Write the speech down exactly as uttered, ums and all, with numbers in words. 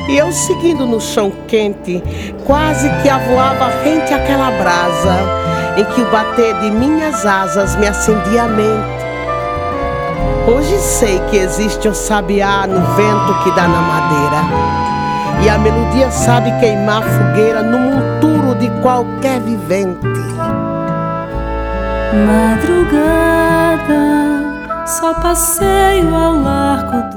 E eu seguindo no chão quente, quase que avoava rente àquela brasa, em que o bater de minhas asas me acendia a mente. Hoje sei que existe um sabiá no vento que dá na madeira, e a melodia sabe queimar fogueira no monturo de qualquer vivente. Madrugada, só passeio ao largo